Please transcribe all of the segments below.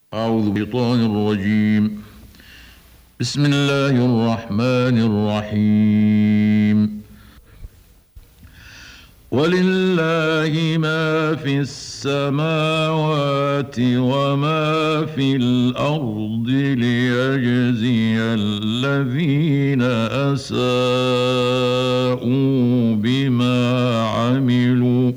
أعوذ بالشيطان الرجيم. بسم الله الرحمن الرحيم. ولله ما في السماوات وما في الأرض ليجزي الذين أساءوا بما عملوا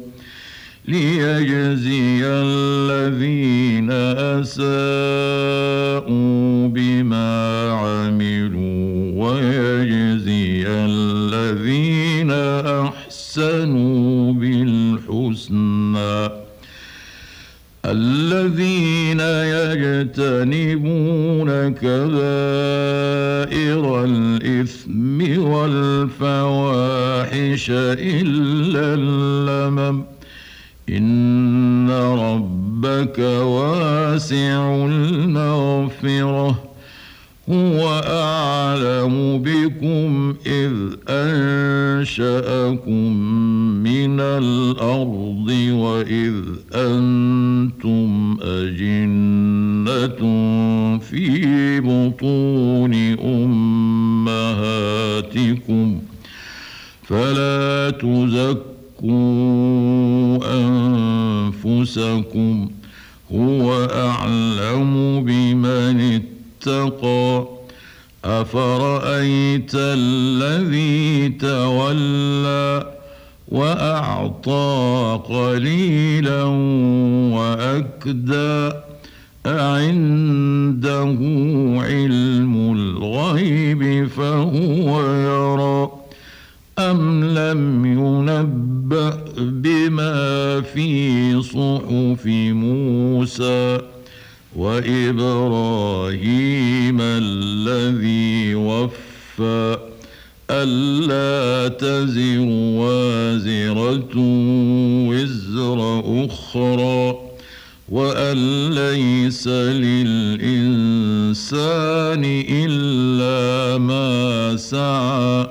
ويجزي الذين أحسنوا بالحسنى الذين يجتنبون كبائر الإثم والفواحش إلا اللمم إن ربك واسع المغفرة هو أعلم بكم إذ أنشأكم من الأرض وإذ أنتم أجنة في بطون أمهاتكم فلا تزكوا أنفسكم هو أعلم بمن اتقى أفرأيت الذي تولى وأعطى قليلا وأكدى أعنده علم الغيب فهو يرى أم لم ينبأ بما في صحف موسى وإبراهيم الذي وفى ألا تزر وازرة وزر أخرى وأن ليس للإنسان إلا ما سعى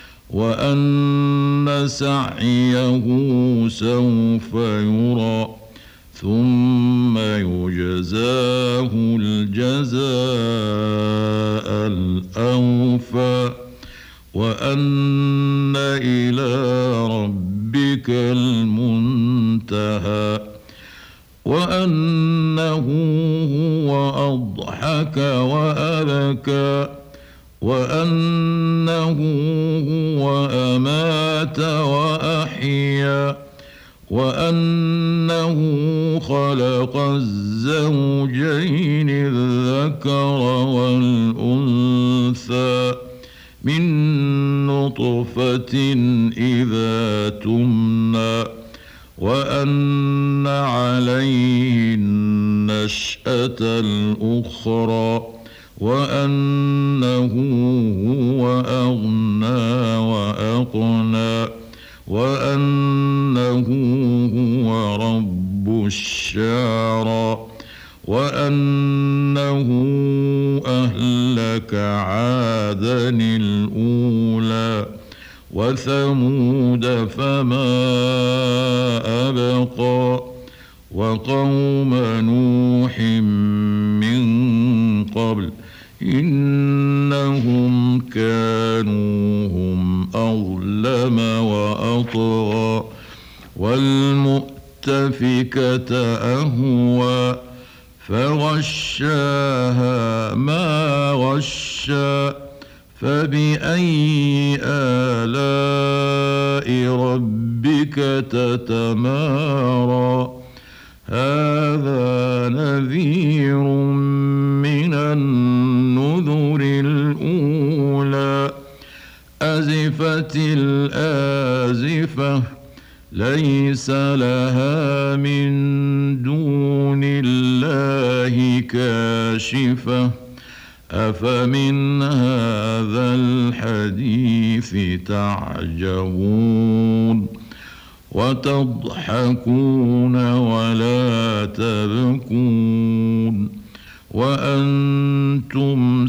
وأن سعيه سوف يرى ثم يجزاه الجزاء الأوفى وأن إلى ربك المنتهى وأنه هو أضحك وأبكى وأنه هو أمات وأحيا وأنه خلق الزوجين الذكر والأنثى من نطفة إذا تمنى وأن عليه النشأة الأخرى وأنه هو أغنى وأقنى وأنه هو رب الشعرى وأنه أهلك عادا الأولى وثمود فما أبقى وقوم نوح من قبل إنهم كانوا هم أظلم وأطغى والمؤتفكة أهوى فغشاها ما غشى فبأي آلاء ربك تتمارى هذا نذير من النذر الأولى أزفت الآزفة ليس لها من دون الله كاشفة أفمن هذا الحديث تعجبون وتضحكون ولا تبكون وأنتم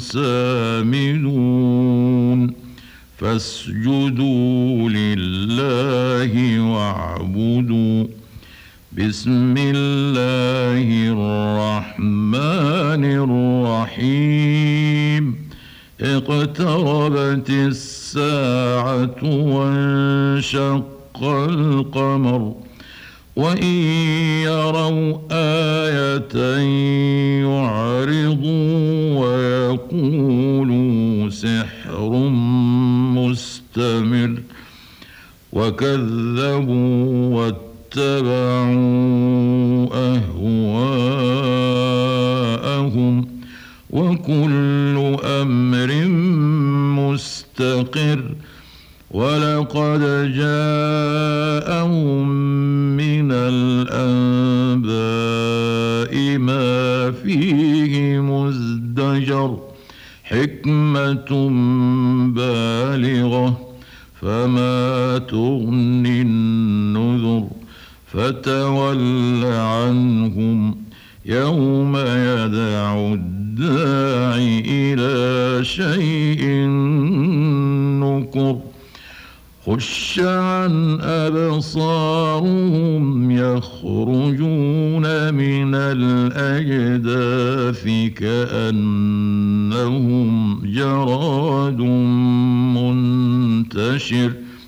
سامدون فاسجدوا لله واعبدوا بسم الله الرحمن الرحمن الرحيم اقتربت الساعة وانشق القمر وإن يروا آية يعرضوا ويقولوا سحر مستمر وكذبوا واتبعوا أهواءهم وكل أمر مستقر ولقد جاءهم من الأنباء ما فيه مزدجر حكمة بالغة فما تغني النذر فتول عنهم يوم يدعو الداعي إلى شيء نكر خش عن أبصارهم يخرجون من الأجداث كأنهم جراد منتشر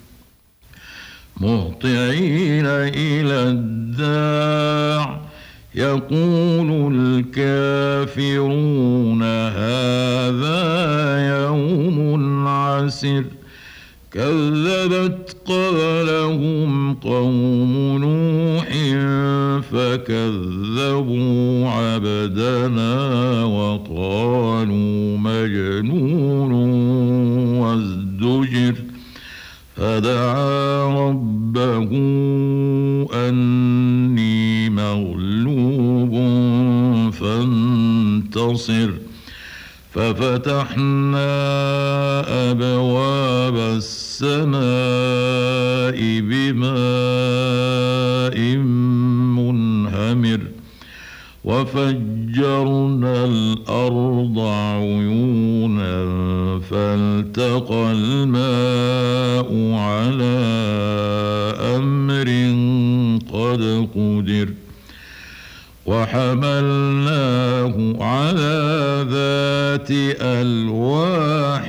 مهطعين إلى الداع يقول الكافرون هذا يوم عسر كذبت قبلهم قوم نوح فكذبوا عبدنا وقالوا مجنون وازدجر فدعا ربه أني مغلوب فانتصر ففتحنا أبواب السماء بماء منهمر وفجرنا الأرض عيونا فالتقى الماء على أمر قد قدر وحملناه على ذات ألواح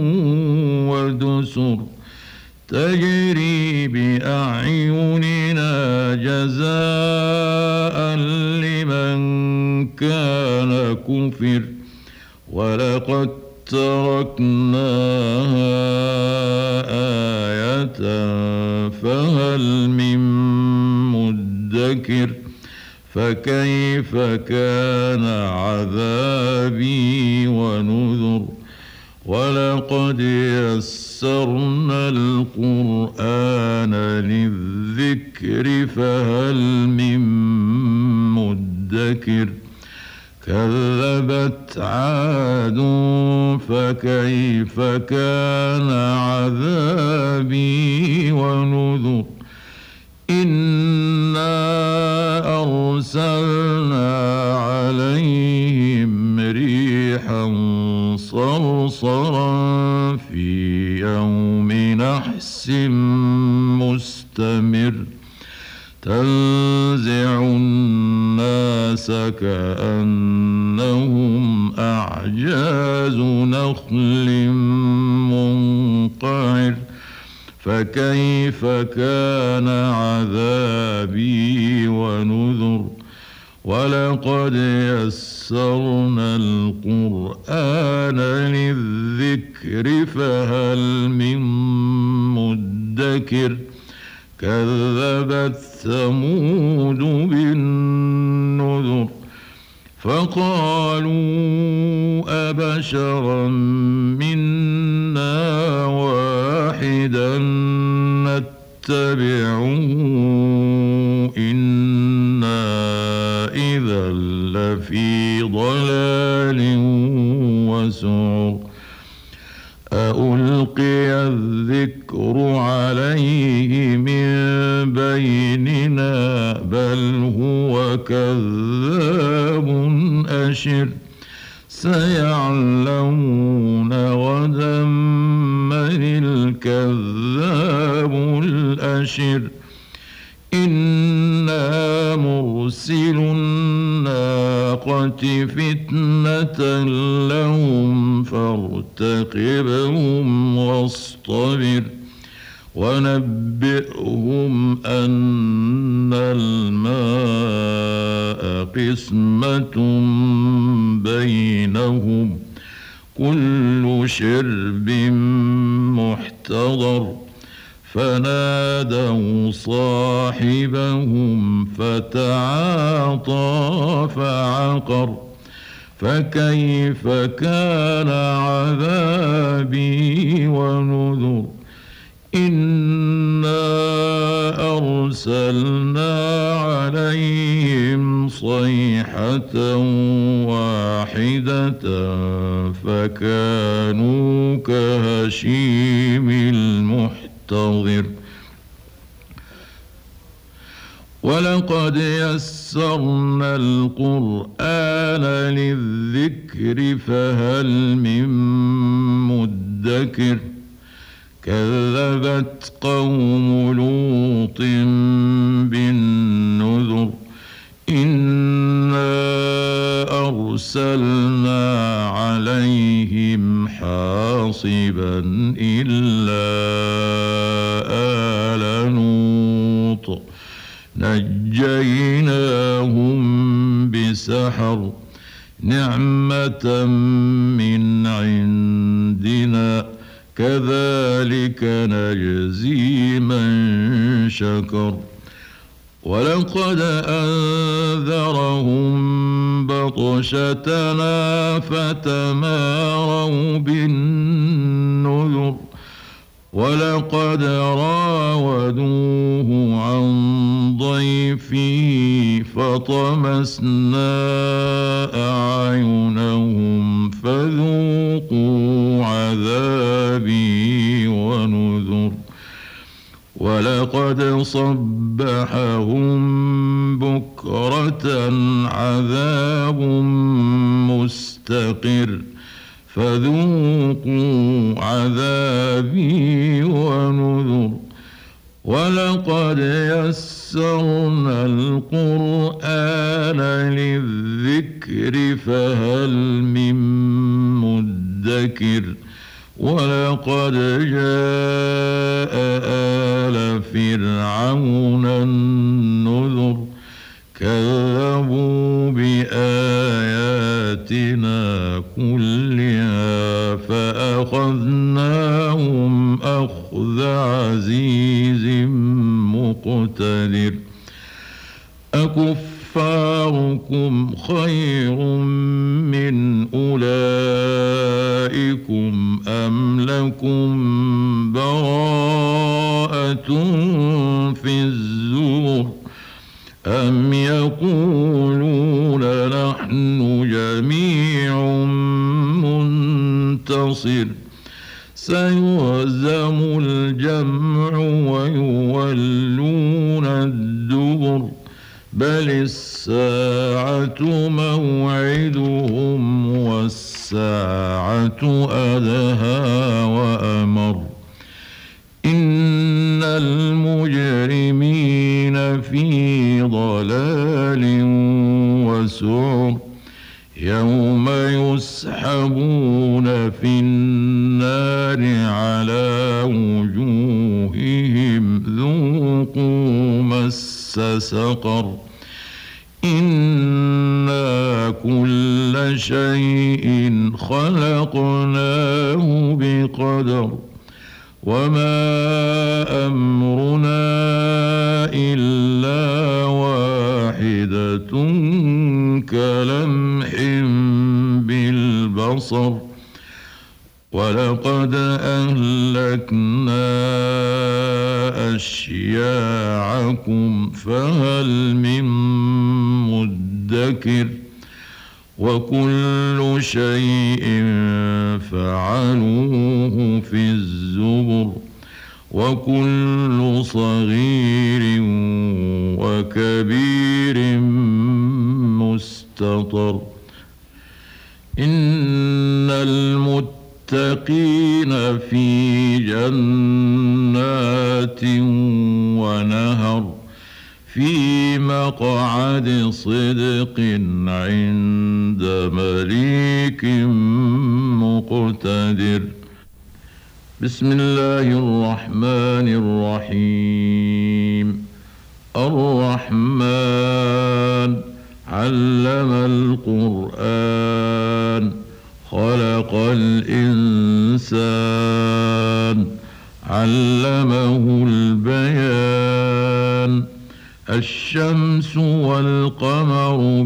ودسر تجري بأعيننا جزاء لمن كان كفر ولقد تركناها آية فهل من مدكر فكيف كان عذابي ونذر ولقد يسرنا القرآن للذكر فهل من مدكر كذبت عاد فكيف كان عذابي ونذر إنا أرسلنا عليهم ريحا صرصرا في يوم نحس مستمر تنزع الناس كأنهم أعجاز نخل منقعر فكيف كان عذابي ونذر ولقد يسرنا القرآن للذكر فهل من مدكر كذبت ثمود بالنذر فقالوا أبشرا منا واحدا نتبعه إنا إذا لفي ضلال وسعر ألقي الذكر عليه من بيننا بل هو كذاب أشر سيعلمون غدا من الكذاب الأشر إنا مرسل الناقة فتنة لهم فارتقبهم واصطبر ونبئهم أن الماء قسمة بينهم كل شرب محتضر فنادوا صاحبهم فتعاطى فعقر فكيف كان عذابي ونذر إنا أرسلنا عليهم صيحة واحدة فكانوا كهشيم المحتضر ولقد يسرنا القرآن للذكر فهل من مدكر كذبت قوم لوط بالنذر إنا أرسلنا عليهم حاصبا إلا آل لوط نجيناهم بسحر نعمة من عندنا كذلك نجزي من شكر ولقد أنذرهم بطشتنا فتماروا بالنذر ولقد راودوه عن ضيفه فطمسنا أعينهم فذوقوا عذابي ونذر ولقد صبحهم بكرة عذاب مستقر فذوقوا عذابي ونذر ولقد يسرنا القرآن للذكر فهل من مدكر ولقد جاء آل فرعون النذر كذبوا بآياتنا كلها فأخذناهم أخذ عزيز مقتدر أكفاركم خير من أولئكم أم لكم براءة في الزبر أم يقولون نحن جميع منتصر سيهزم الجمع ويولون الدبر بل الساعة موعدهم والساعة أدهى وأمر إن المجرمين في ضلال وسعر يوم يسحبون في النار على وجوههم ذوقوا مس سقر إنا كل شيء خلقناه بقدر وما أمرنا إلا واحدة كلمح بالبصر ولقد أهلكنا أشياعكم فهل من مدكر وكل شيء فعلوه في الزبر وكل صغير وكبير مستطر إن المتقين في جنات ونهر في مقعد صدق عند مليك مقتدر. بسم الله الرحمن الرحيم. الرحمن علم القرآن خلق الإنسان علمه البيان. الشمس والقمر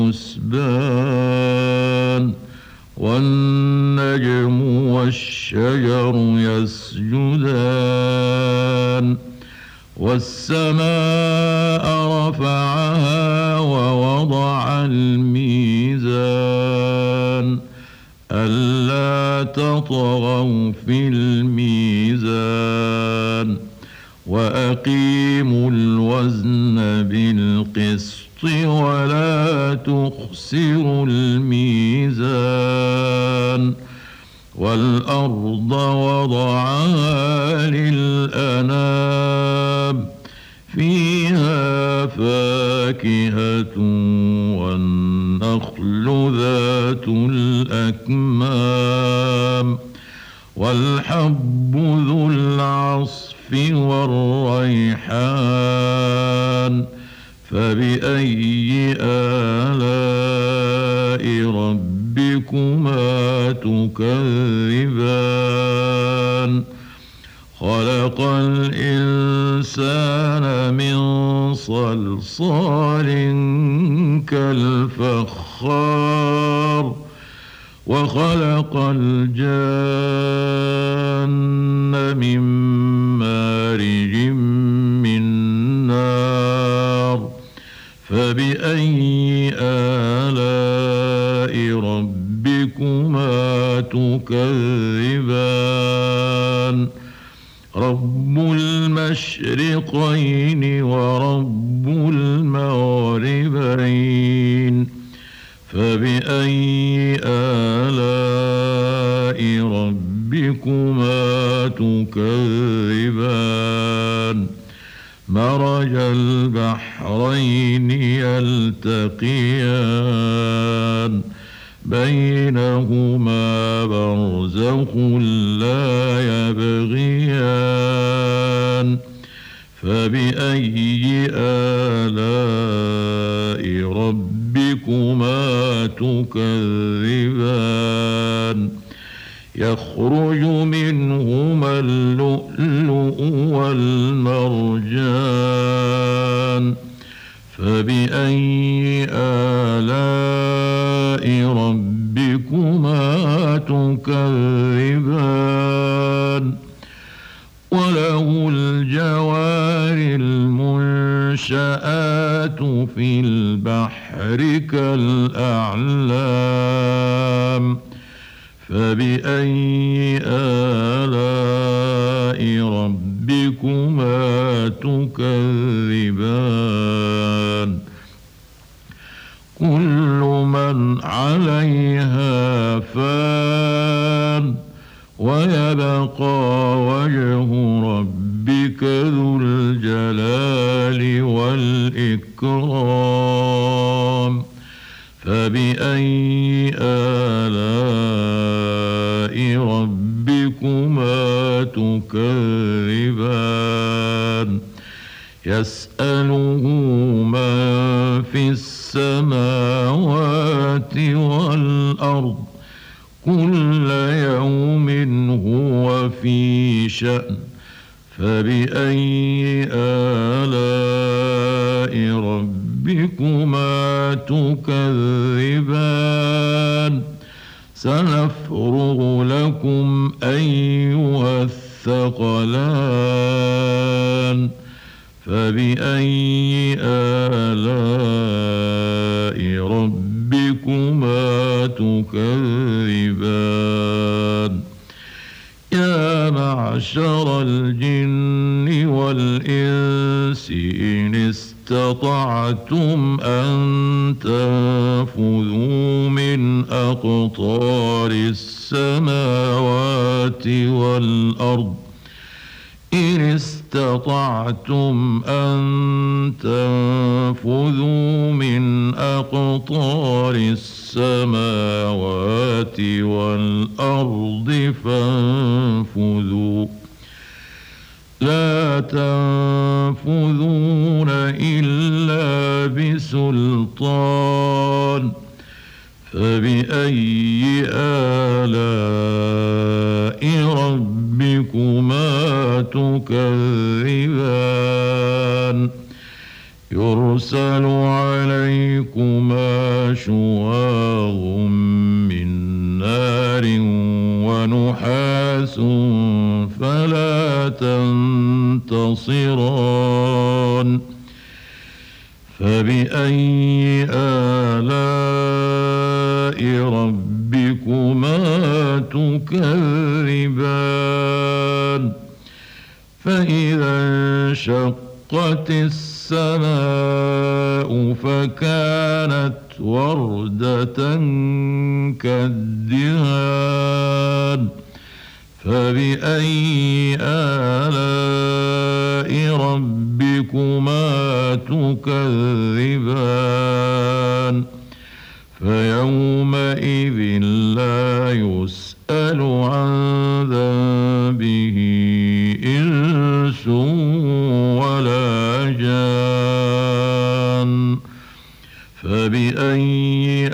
بحسبان والنجم والشجر يسجدان. والسماء رفعها ووضع الميزان ألا تطغوا في الميزان وأقيموا الوزن بالقسط ولا تخسروا الميزان. والأرض وضعها للأنام فيها فاكهة والنخل ذات الأكمام والحب ذو العصف والريحان. فبأي آلاء ربكما تكذبان. خلق الإنسان من صلصال كالفخار وخلق الجان من مارج من نار. فبأي آلاء ربكما تكذبان. رب المشرقين ورب المغربين. فبأي آلاء ربكما تكذبان. مرج البحرين يلتقيان بينهما برزخ لا يبغيان. فبأي آلاء ربكما تكذبان. يخرج منهما اللؤلؤ والمرجان. فبأي آلاء ربكما تكذبان. وله الجوار المنشآت في البحر كالأعلام. فبأي آلاء ربكما تكذبان. كل من عليها فان ويبقى وجه ربك ذو الجلال والإكرام. فبأي آلاء ربكما تكذبان. يسأله من في السماوات والأرض كل يوم هو في شأن. فبأي آلاء ربكما تكذبان. سنفرغ لكم أيها الثقلان. فبأي آلاء ربكما تكذبان. يا معشر الجن والإنس إن استطعتم أن تنفذوا من أقطار السماوات والأرض إن استطعتم أن تنفذوا من أقطار السماوات والأرض فانفذوا لا تنفذون إلا بسلطان فبأي آلاء ربكما تكذبان يرسل عليكما شواظ من نار ونحاس فلا تنتصران فبأي آلاء ربكما تكذبان فإذا انشقت السماء فكانت وردة كالدهان فبأي آلاء ربكما تكذبان فيومئذ لا يسأل عن ذنبه إنس ولا جان فبأي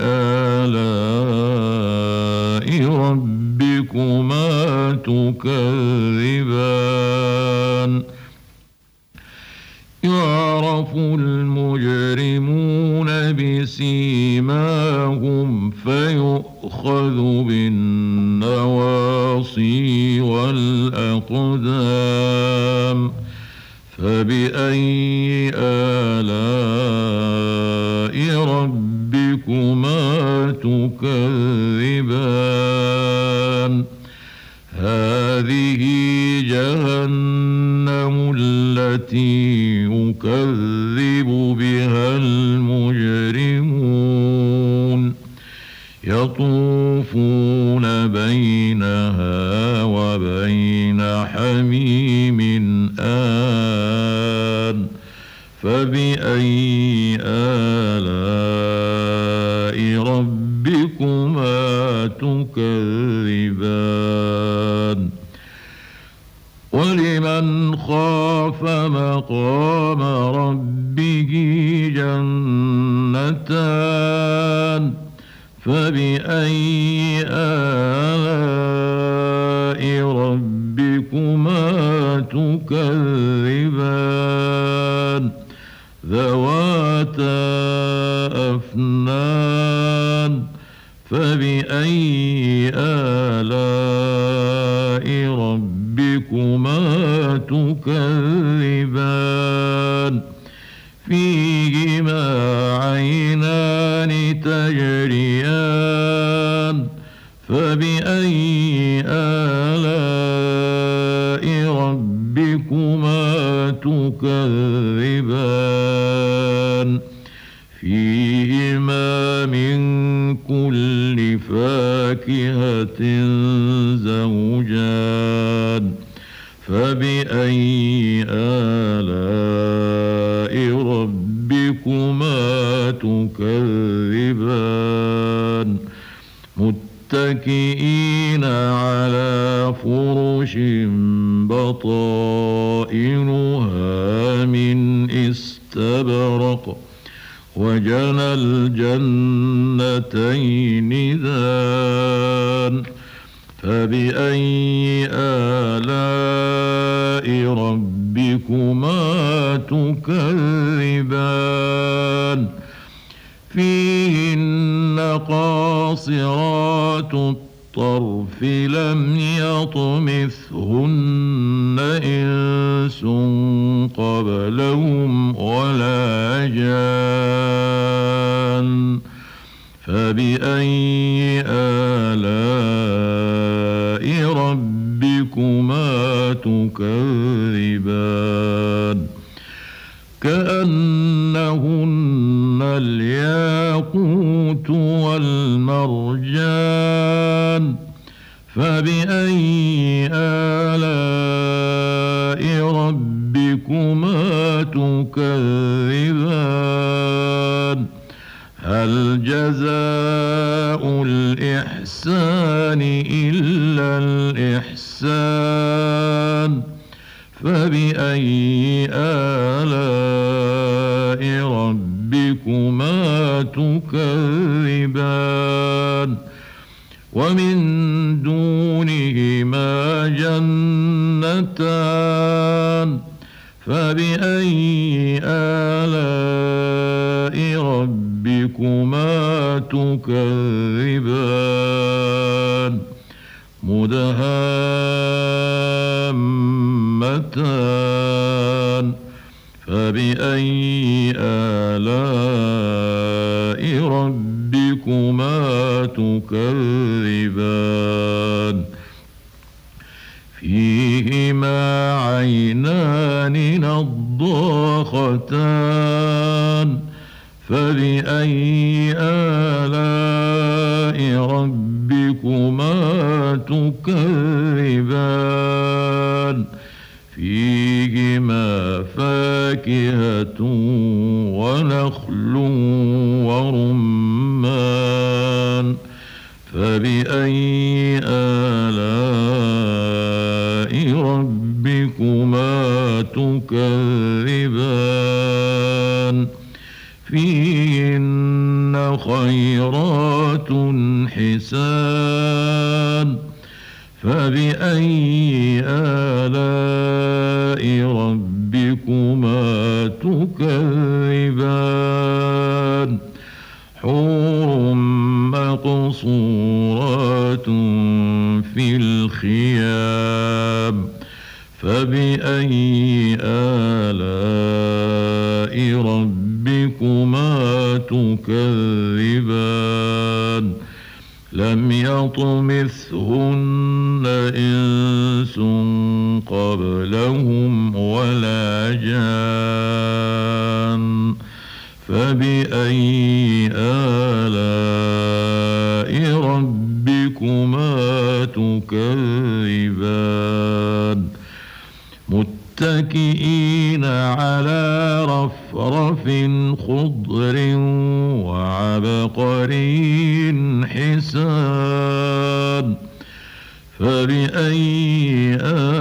آلاء ربكما تكذبان يعرف المجرمون بسيماهم فيؤخذ بالنواصي والأقدام فبأي آلاء ربكما تكذبان هذه جهنم التي يكذب بها المجرمون يطوفون بينها وبين حميم آن فبأي آلاء ربكما تكذبان ولمن خاف مقام ربه جنتان فبأي آلاء ربكما تكذبان ذواتا أفنان فبأي آلاء ربكما تكذبان فيهما عينان تجريان فبأي آلاء ربكما تكذبان فيهما من كل فاكهة زوجان فبأي آلاء ربكما تكذبان متكئين على فرش بطائنها من استبرق وجنى الجنتين دان فبأي آلاء ربكما تكذبان فيهن قاصرات الطرف لم يطمثهن إنس قبلهم ولا جان فبأي آلاء ربكما تكذبان كأنهن الياقوت والمرجان فبأي آلاء ربكما تكذبان هل جزاء الإحسان إلا الإحسان فبأي آلاء ربكما تكذبان ومن دونهما جنتان فبأي آلاء ربكما تكذبان مدهامتان فبأي آلاء ربكما تكذبان فيهما عينان نضاختان فبأي آلاء ربكما تكذبان فيهما فاكهة ونخل ورمان فبأي آلاء ربكما تكذبان فيهن خيرات حسان فبأي آلاء ربكما تكذبان حور مقصورات في الخيام فبأي آلاء ربكما تكذبان لم يطمثهن إنس قبلهم ولا جان فبأي آلاء ربكما تكذبان متكئين على رفرف خضر وعبقري حسان فبأي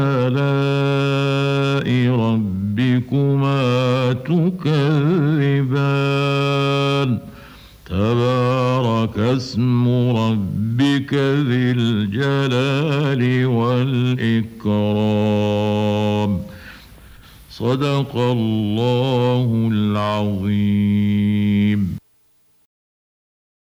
آلاء ربكما تكذبان تبارك اسم ربك ذي الجلال والإكرام صدق الله العظيم.